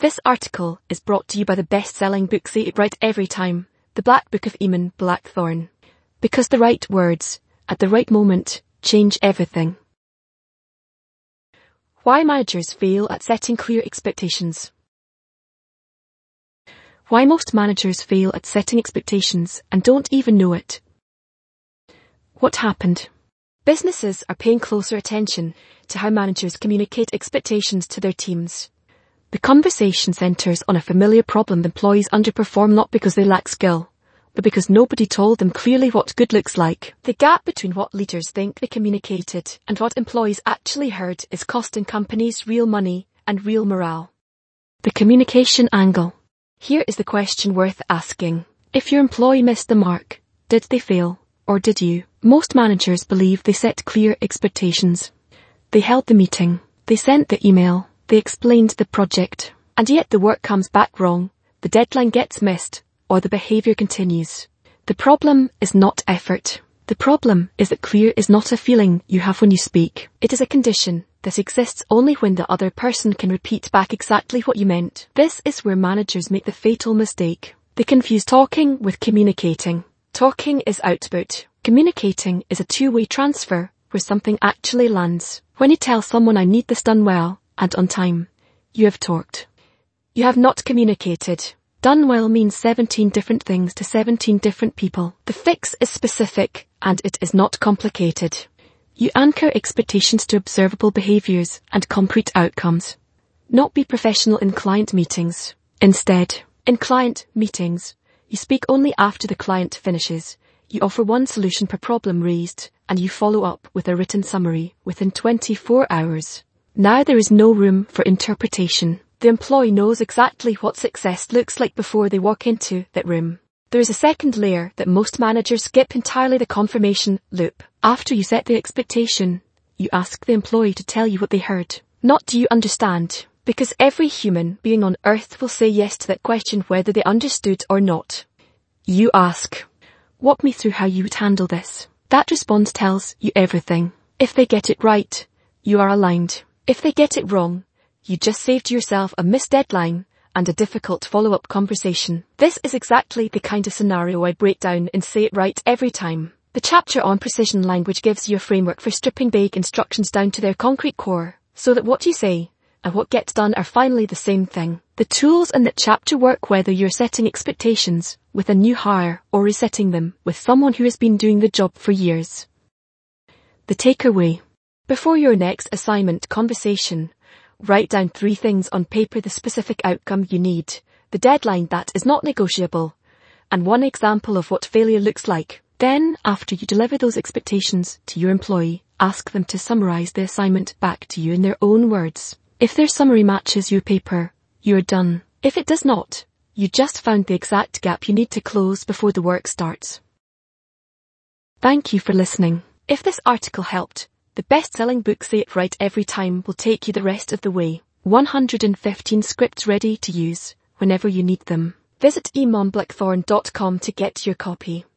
This article is brought to you by the best-selling book Say It Right Every Time, The Black Book of Eamon Blackthorne. Because the right words, at the right moment, change everything. Why managers fail at setting clear expectations. Why most managers fail at setting expectations and don't even know it. What happened? Businesses are paying closer attention to how managers communicate expectations to their teams. The conversation centres on a familiar problem: employees underperform not because they lack skill, but because nobody told them clearly what good looks like. The gap between what leaders think they communicated and what employees actually heard is costing companies real money and real morale. The communication angle. Here is the question worth asking. If your employee missed the mark, did they fail, or did you? Most managers believe they set clear expectations. They held the meeting, they sent the email, they explained the project, and yet the work comes back wrong, the deadline gets missed, or the behaviour continues. The problem is not effort. The problem is that clear is not a feeling you have when you speak. It is a condition that exists only when the other person can repeat back exactly what you meant. This is where managers make the fatal mistake. They confuse talking with communicating. Talking is output. Communicating is a two-way transfer where something actually lands. When you tell someone I need this done well and on time, you have talked. You have not communicated. Done well means 17 different things to 17 different people. The fix is specific and it is not complicated. You anchor expectations to observable behaviours and concrete outcomes. Not be professional in client meetings. Instead, in client meetings, you speak only after the client finishes. You offer one solution per problem raised, and you follow up with a written summary within 24 hours. Now there is no room for interpretation. The employee knows exactly what success looks like before they walk into that room. There is a second layer that most managers skip entirely: the confirmation loop. After you set the expectation, you ask the employee to tell you what they heard. Not do you understand, because every human being on earth will say yes to that question whether they understood or not. You ask, walk me through how you would handle this. That response tells you everything. If they get it right, you are aligned. If they get it wrong, you just saved yourself a missed deadline and a difficult follow-up conversation. This is exactly the kind of scenario I break down in Say It Right Every Time. The chapter on precision language gives you a framework for stripping vague instructions down to their concrete core, so that what you say and what gets done are finally the same thing. The tools in that chapter work whether you're setting expectations with a new hire or resetting them with someone who has been doing the job for years. The takeaway. Before your next assignment conversation, write down 3 things on paper: the specific outcome you need, the deadline that is not negotiable, and one example of what failure looks like. Then, after you deliver those expectations to your employee, ask them to summarize the assignment back to you in their own words. If their summary matches your paper, you're done. If it does not, you just found the exact gap you need to close before the work starts. Thank you for listening. If this article helped, the best-selling book Say It Right Every Time will take you the rest of the way. 115 scripts ready to use whenever you need them. Visit eamonblackthorne.com to get your copy.